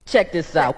Check this out.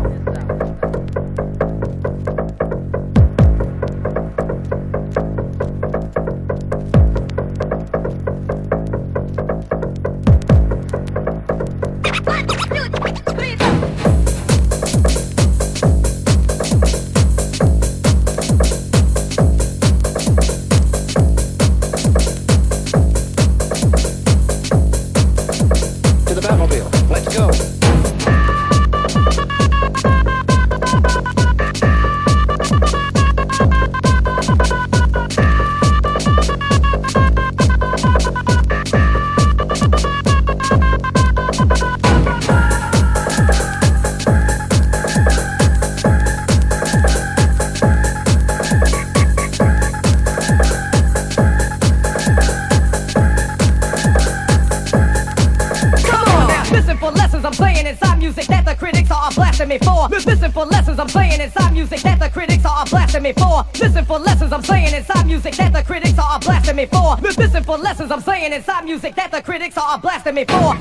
Listen for lessons I'm saying inside music that the critics are blasting me for. Listen for lessons I'm saying inside music that the critics are blasting me for. Listen for lessons I'm saying inside music that the critics are blasting me for.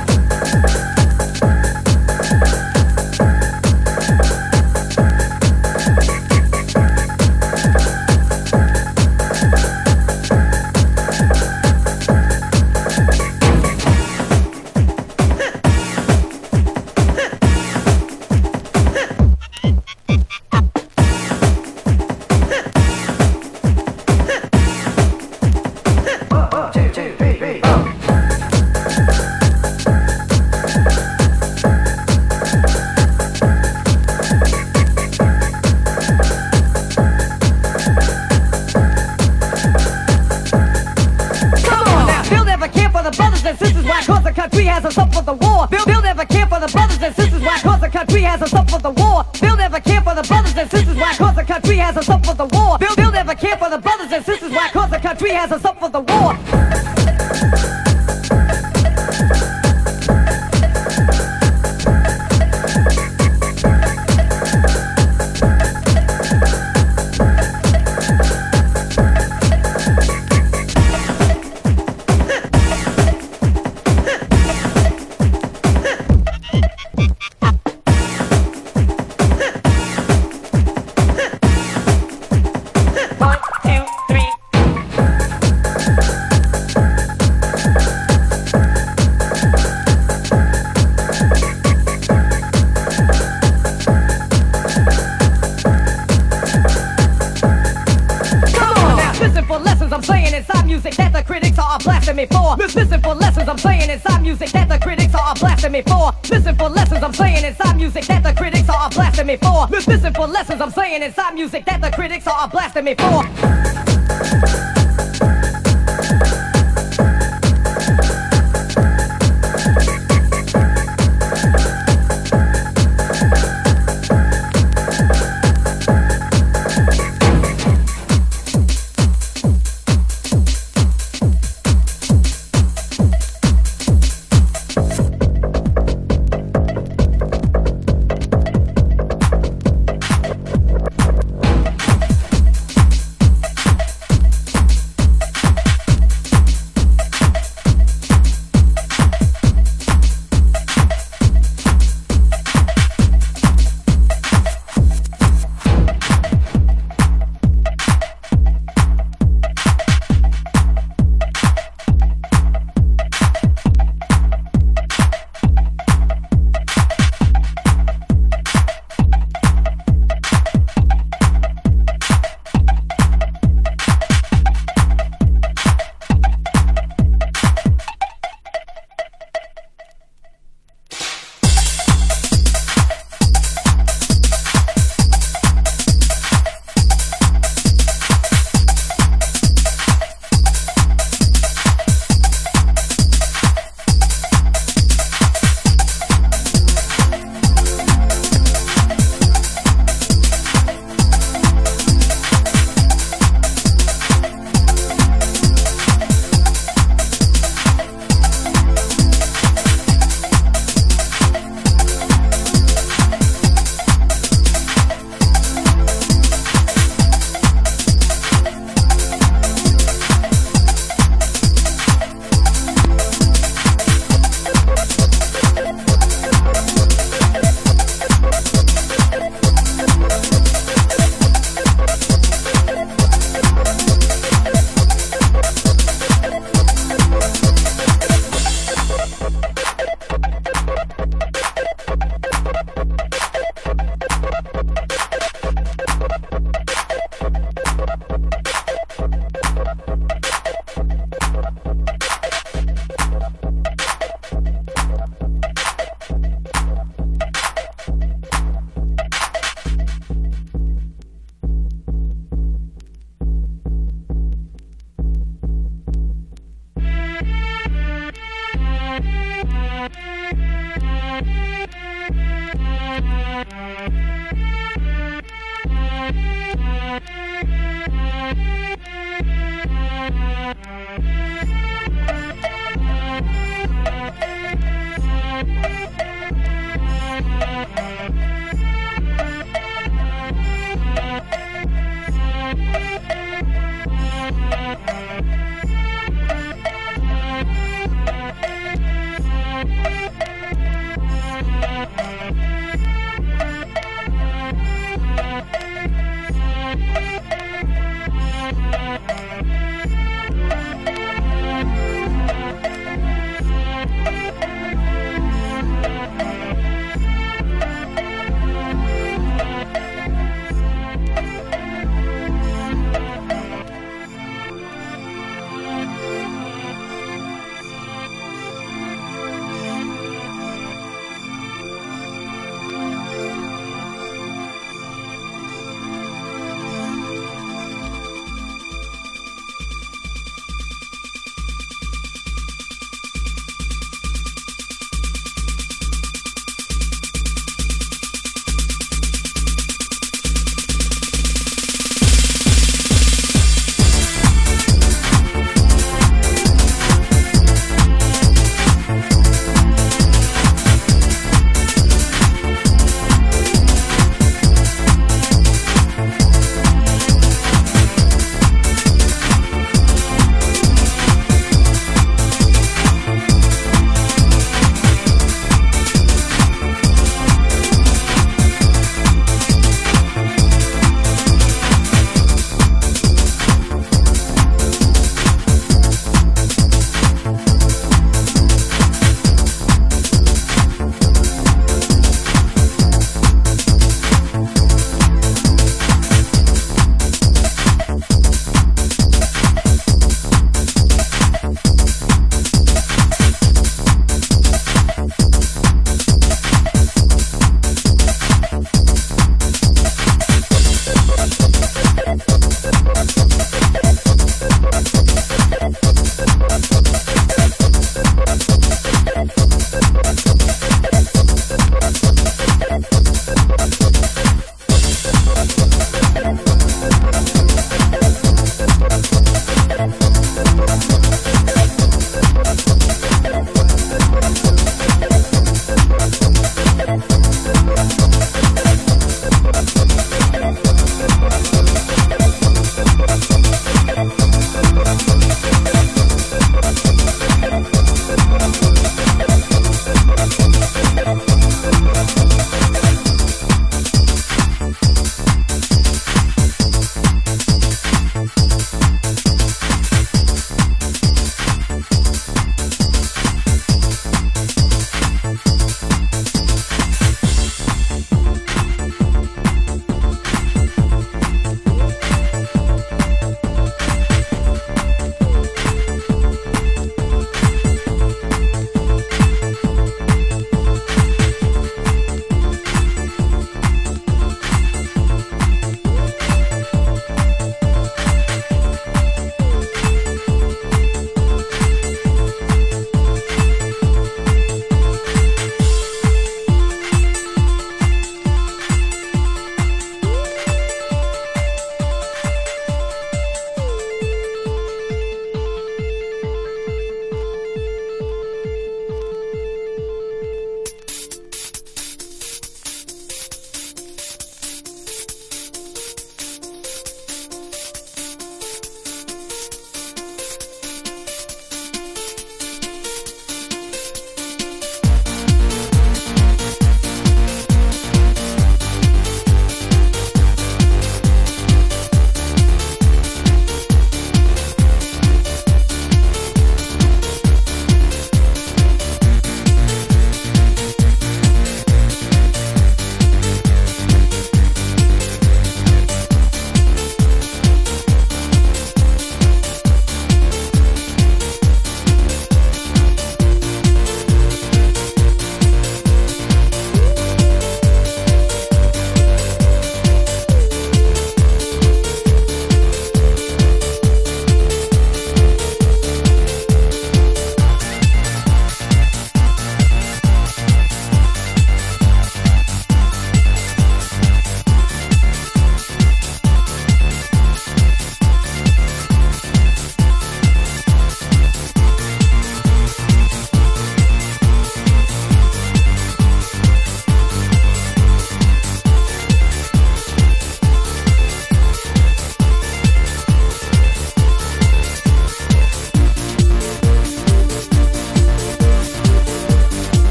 Country has us up for the war. They'll never care for the brothers and sisters. Why? Cause the country has us up for the war. They'll never care for the brothers and sisters. Why? Cause the country has us up for the war. They'll never care for the brothers and sisters. Why? Cause the country has us up for the war. Me for. Listen for lessons I'm saying inside music that the critics are blasting me for. Listen for lessons I'm saying inside music that the critics are blasting me for. Listen for lessons I'm saying inside music that the critics are blasting me for.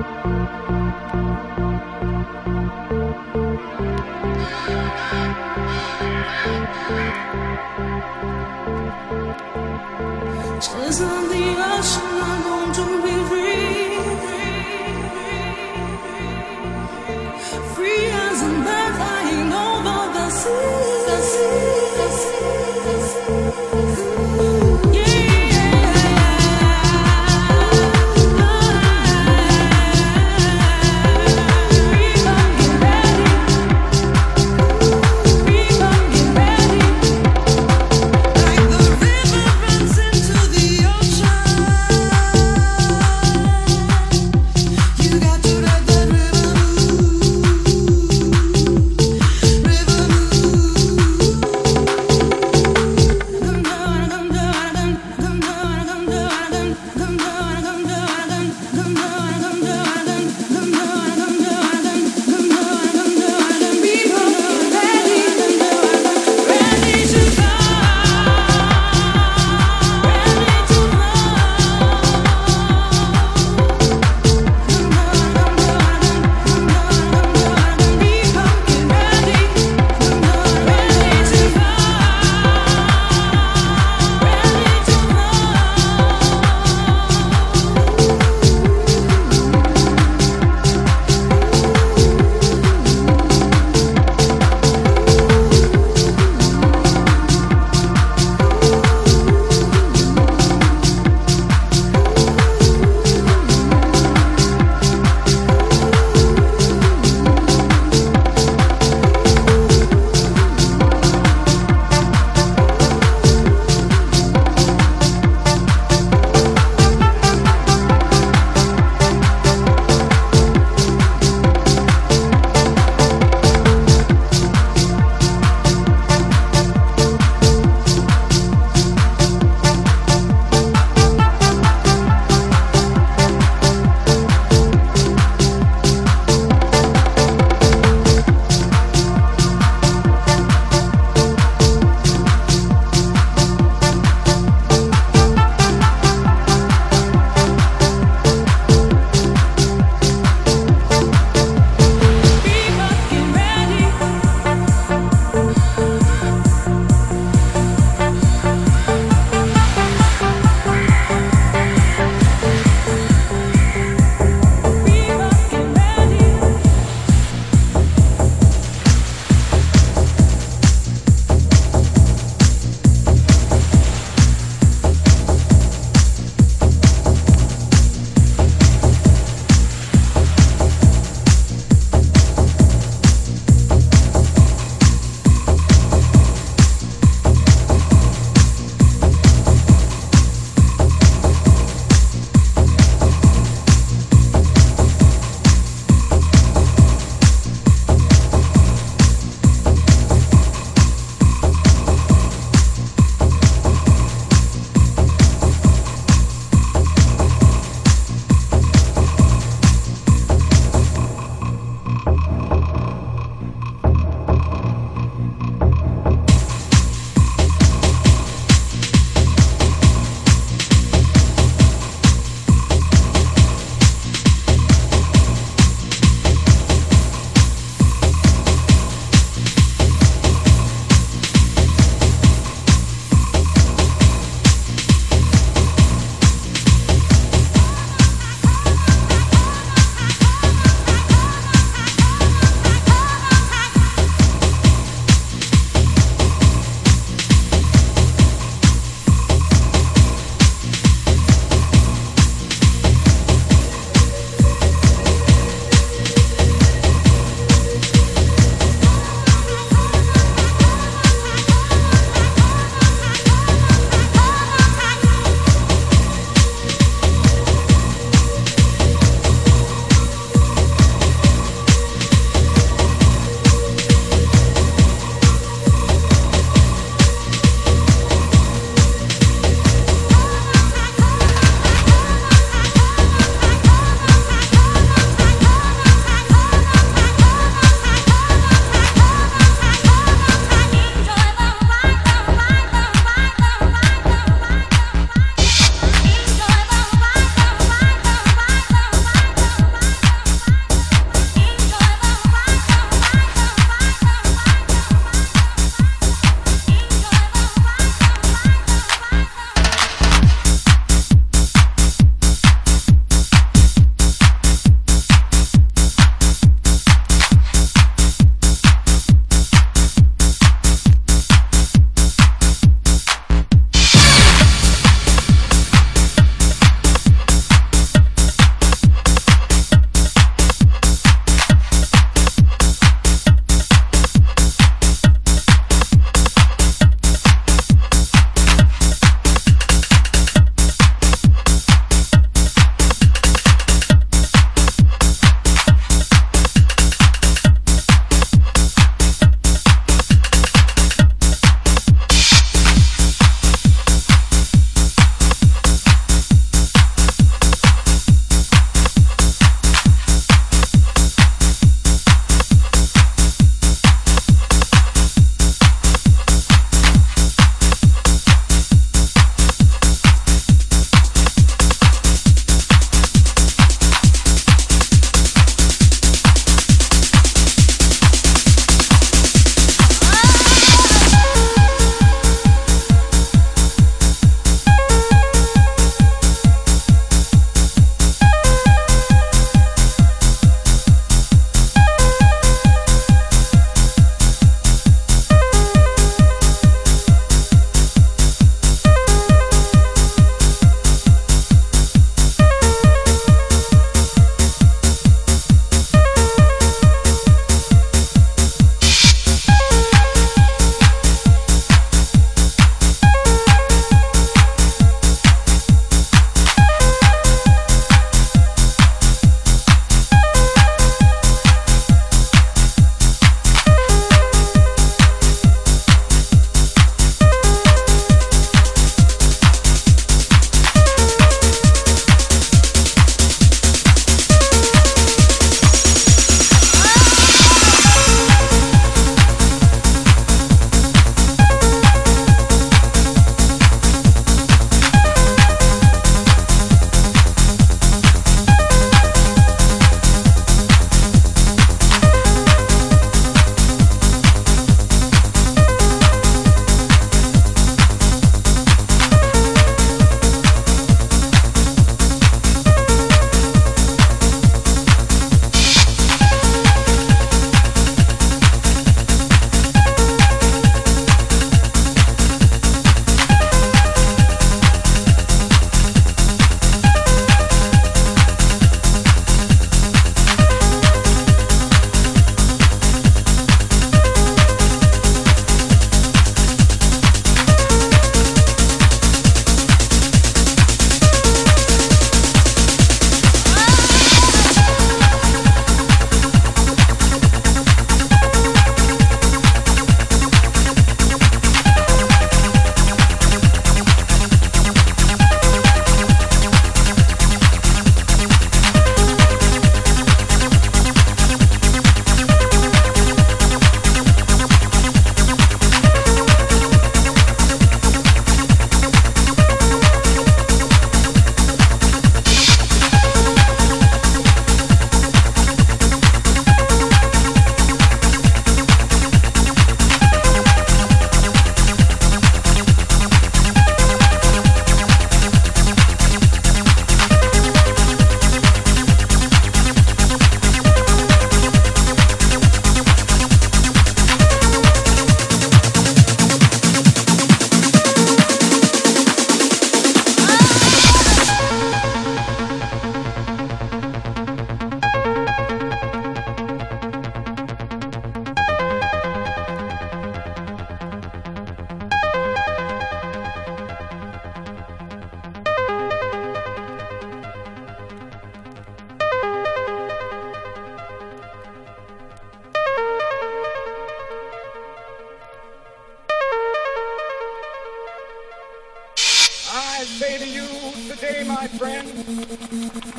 Just on the ocean, I'm going to be free. Free as a bird flying over the sea. Like the river runs into the ocean.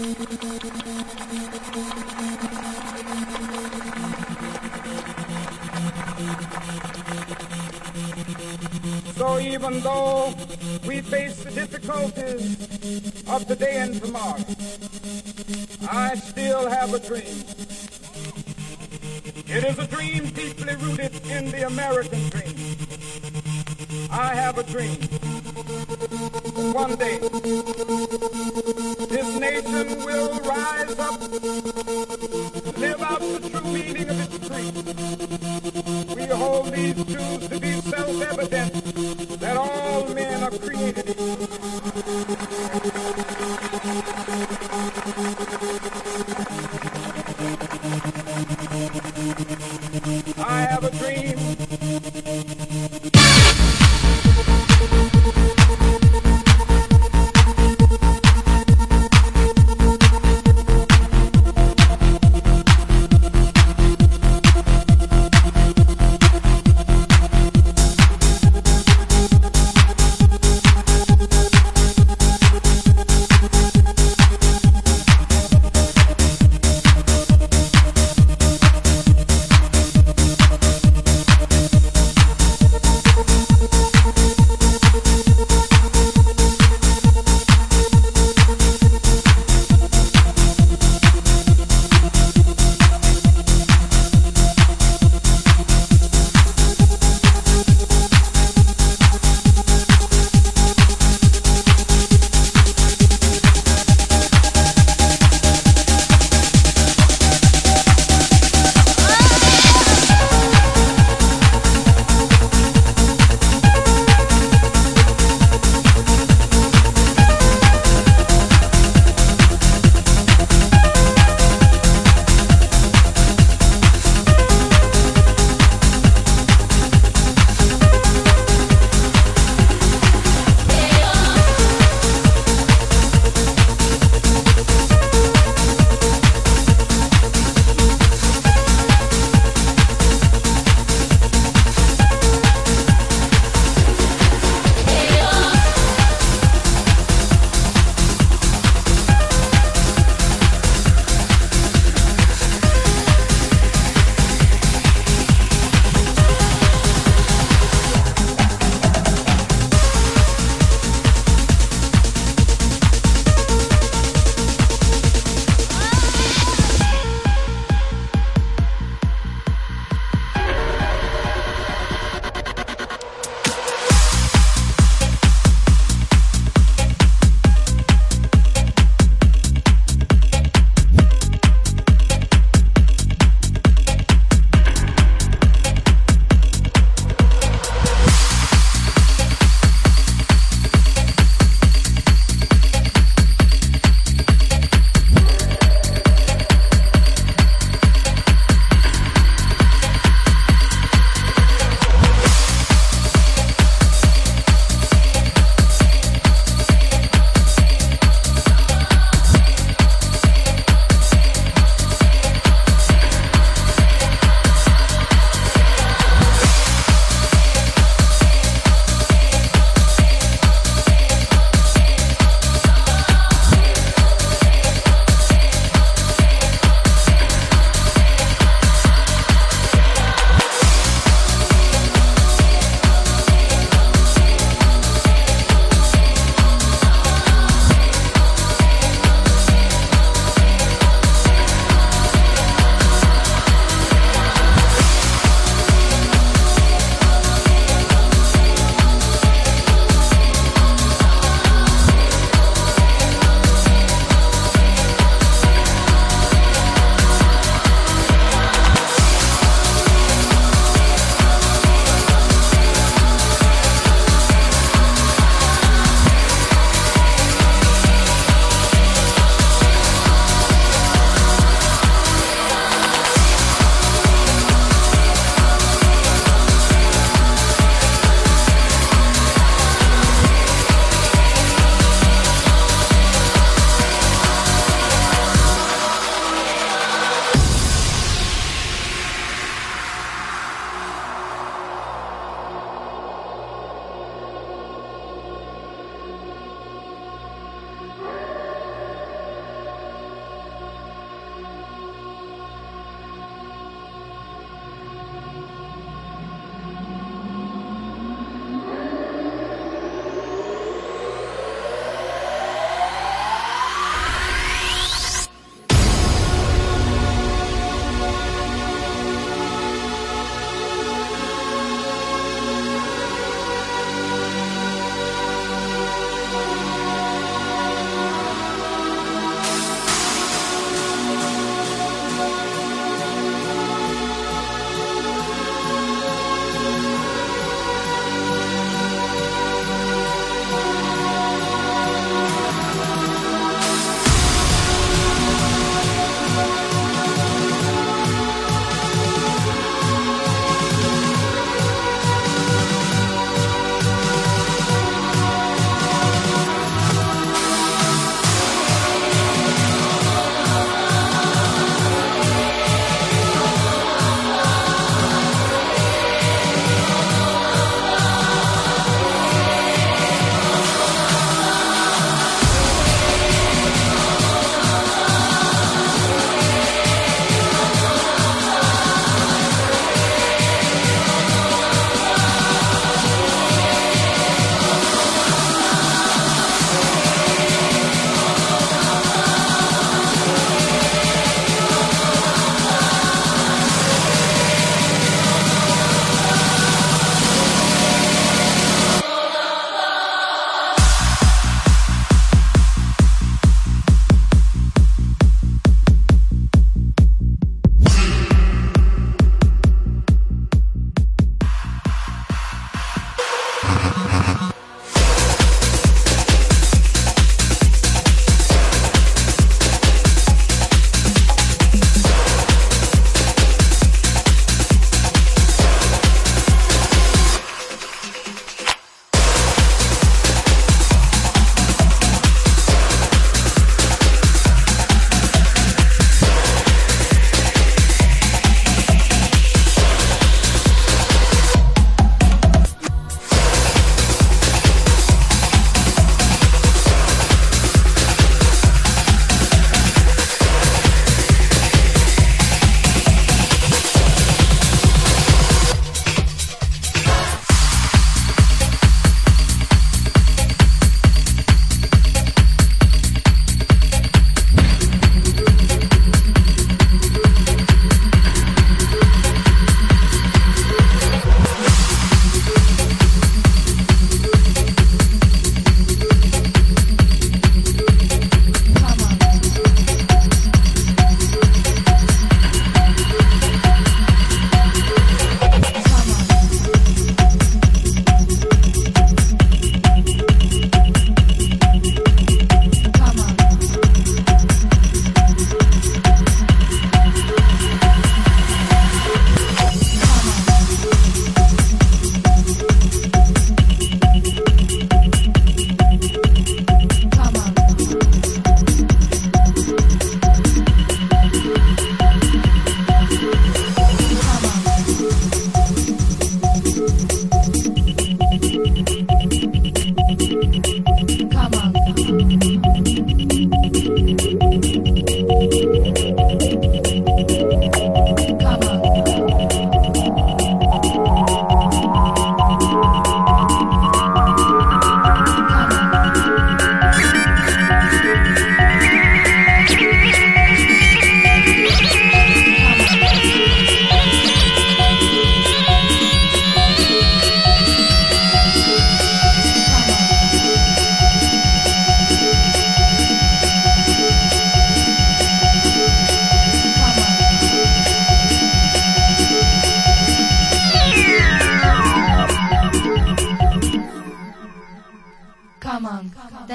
So even though we face the difficulties of today and tomorrow, I still have a dream. It is a dream deeply rooted in the American dream. I have a dream. One day, this nation will rise up, live out the true meaning of its creed. We hold these truths to be self-evident, that all men are created equal. I have a dream.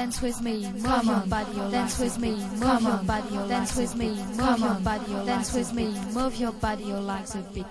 dance with me, move your body, dance with me, move your body, dance with me, move your body, dance with me, move your body, your legs a bit.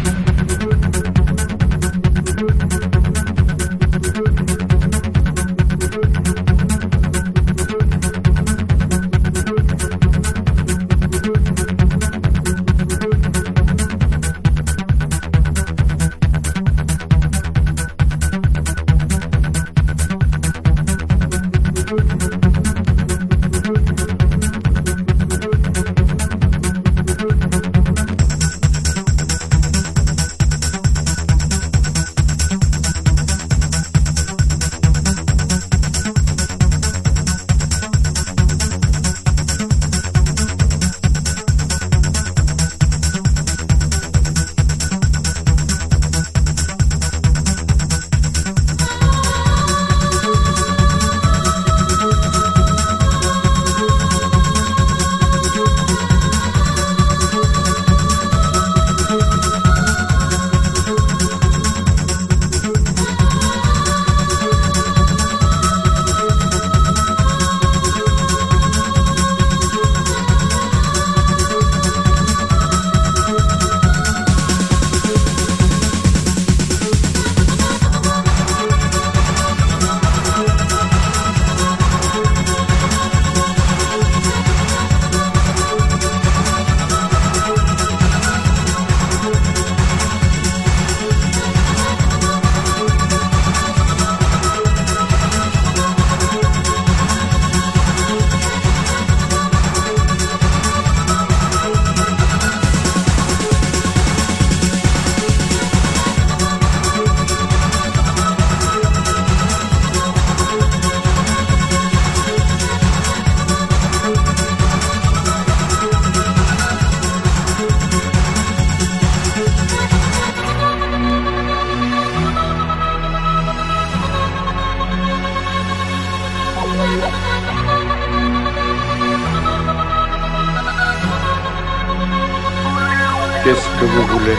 Qu'est-ce que vous voulez?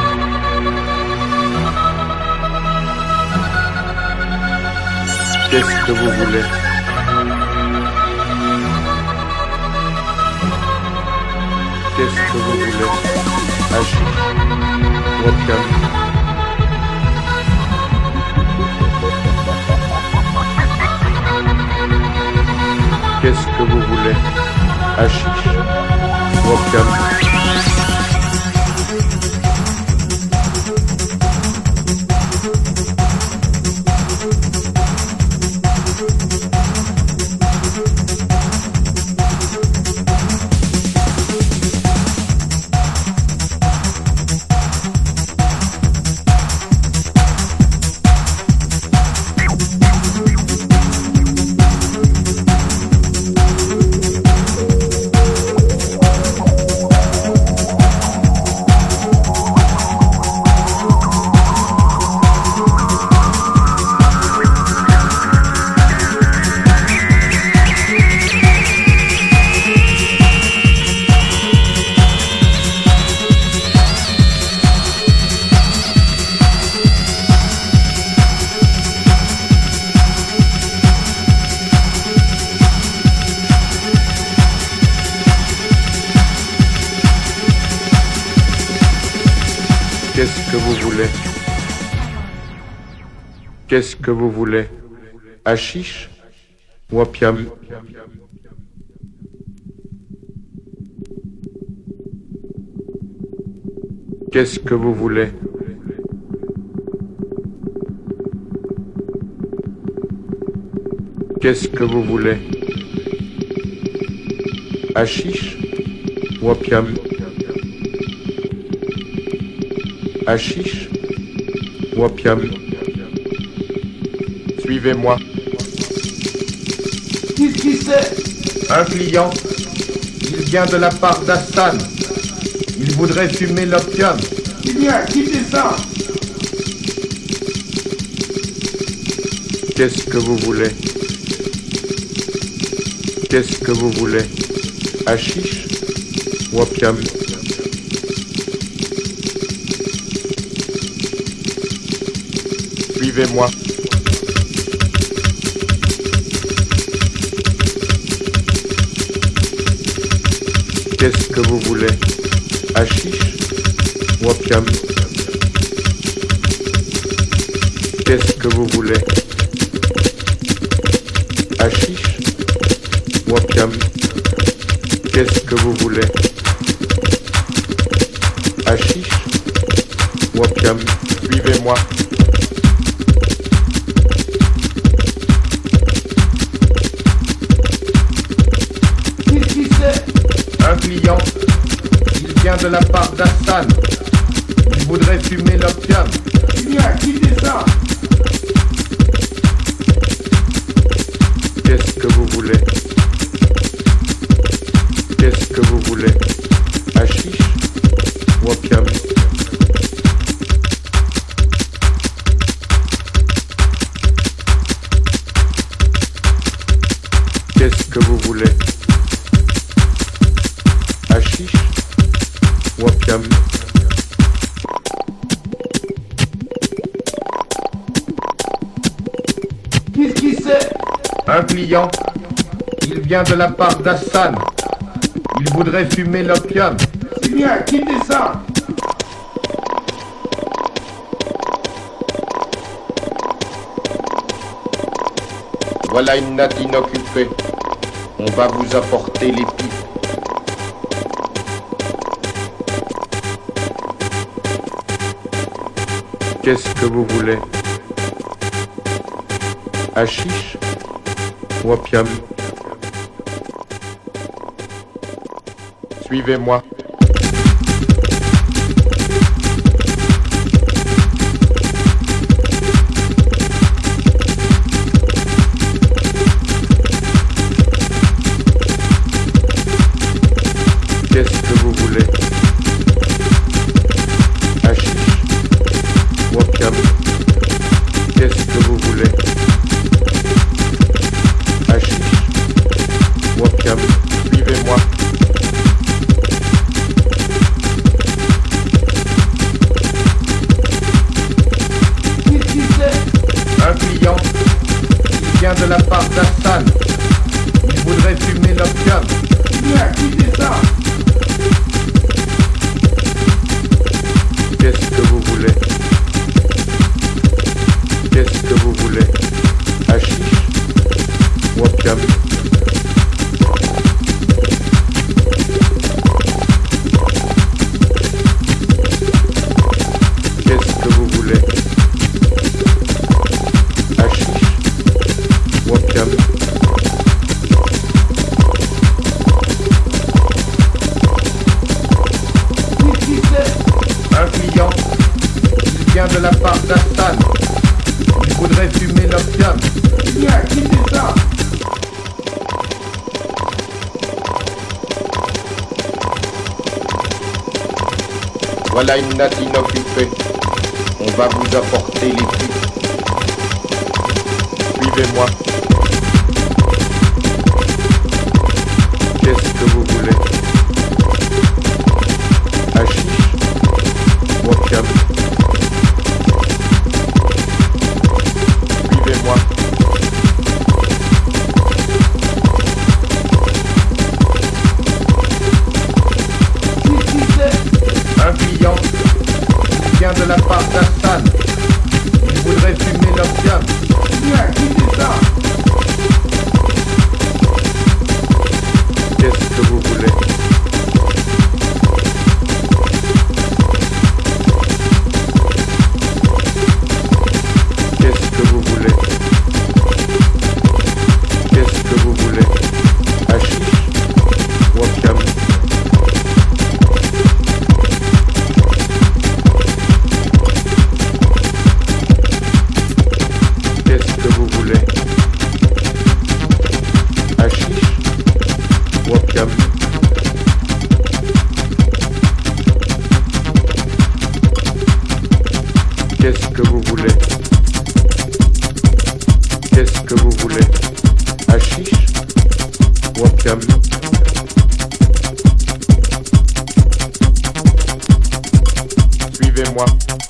Qu'est-ce que vous voulez? Qu'est-ce que vous voulez? Hashish, opium. Qu'est-ce que vous voulez? Hashish, opium. Qu'est-ce que vous voulez? Qu'est-ce que vous voulez? Hashish ou opium? Qu'est-ce que vous voulez? Qu'est-ce que vous voulez? Hashish ou opium? Hashish ou opium? Suivez-moi. Qu'est-ce qui c'est? Un client. Il vient de la part d'Hassan. Il voudrait fumer l'opium. Eh bien, quittez ça. Qu'est-ce que vous voulez? Qu'est-ce que vous voulez? Hashish ou opium? Suivez-moi. Qu'est-ce que vous voulez? Hashish ou opium? Qu'est-ce que vous voulez? Hashish ou opium? Qu'est-ce que vous voulez? Hashish ou opium? Suivez-moi. Qui c'est? Un client, il vient de la part d'Hassan. Il voudrait fumer l'opium. Qui descend? Qu'est-ce que vous voulez? Qu'est-ce que vous voulez? Hashish ou opium? Qu'est-ce que vous voulez? Hashish ou opium? Qui c'est? Un client, il vient de la part d'Hassan. Il voudrait fumer l'opium. C'est bien, qui descend? Voilà une natte inoccupée. On va vous apporter les pipes. Qu'est-ce que vous voulez? Hashish ou opium? Suivez-moi. Qu'est-ce que vous voulez? Hashish ou opium? Qu'est-ce que vous voulez? Hashish ou opium? Suivez-moi. Qui c'est? Un client, il vient de la part d'Hassan. Il voudrait fumer l'opium. Qui descend? Qu'est-ce que vous voulez? Qu'est-ce que vous voulez? Hashish ou opium? Qu'est-ce que vous voulez? Hashish ou opium? Qui c'est? Un client, il vient de la part d'Hassan. Il voudrait fumer l'opium. Qui descend? Voilà une natte inoccupée. On va vous apporter les pipes. Suivez-moi. Qu'est-ce que vous voulez? Hashish ou opium? Suivez-moi. Qui c'est? Un client, il vient de la part d'Hassan. Il voudrait fumer l'opium. Qui descend? Qu'est-ce que vous voulez? Qu'est-ce que vous voulez? Qu'est-ce que vous voulez? Hashish ou opium? Qu'est-ce que vous voulez? Hashish ou opium? Qu'est-ce que vous voulez? Qu'est-ce que vous voulez? Hashish ou opium? Suivez-moi.